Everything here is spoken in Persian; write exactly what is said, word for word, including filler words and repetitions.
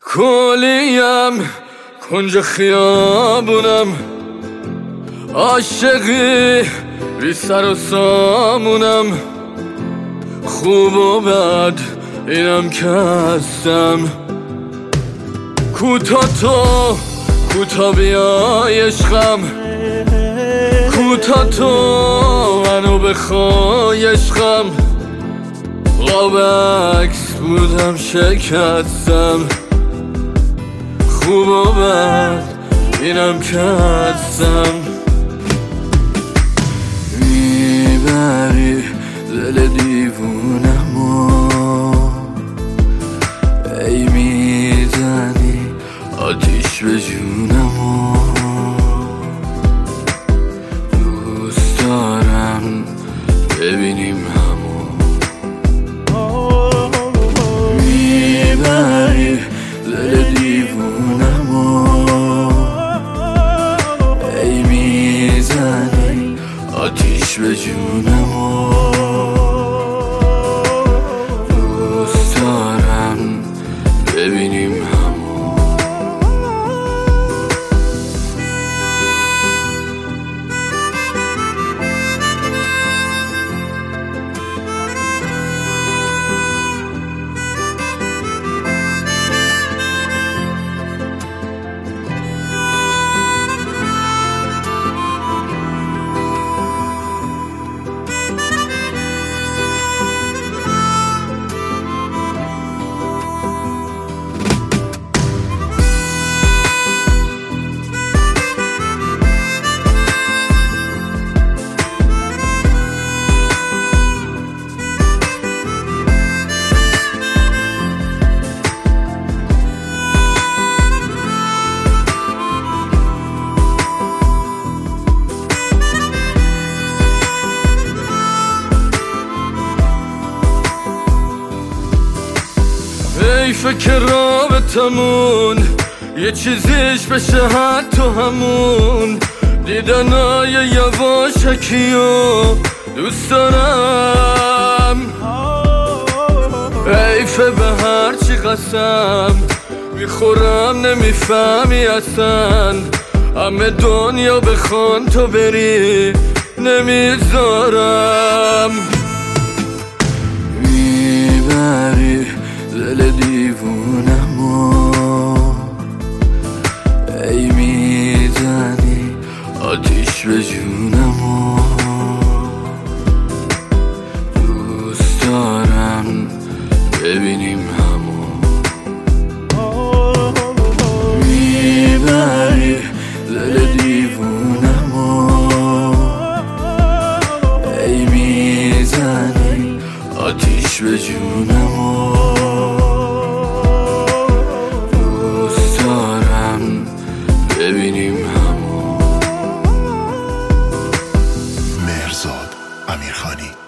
کلیم کنج خیابونم، عاشقی بی سر و سامونم، خوب و بد اینم که هستم. کوتا تو کوتا بیای عشقم، کوتا تو منو بخوای عشقم. قاب عکس بودم شکستم، خوب و بد اینم که هستم. میبری دل دیوونمو، ای میزنی آتیش به جونمو. دوست دارم ببینیم همو. میبری دل دیوونمو، ای میزنی آتیش به جونمو. دوست دارم ببینیم همو. ای فکر رابطمون یه چیزیش بشه حتی همون دیدنای یواشکیو دوست دارم. حیفه به هرچی قسم میخورم نمیفهمی اصلا، همه دنیا بخوان تو بری نمیذارم. میبری دل دیوونمو، ای میزنی آتیش به جونمو. دوست دارم ببینیم همو. میبری دل دیوونمو، ای میزنی آتیش به جونمو. ببینیم همو. مهرزاد امیرخانی.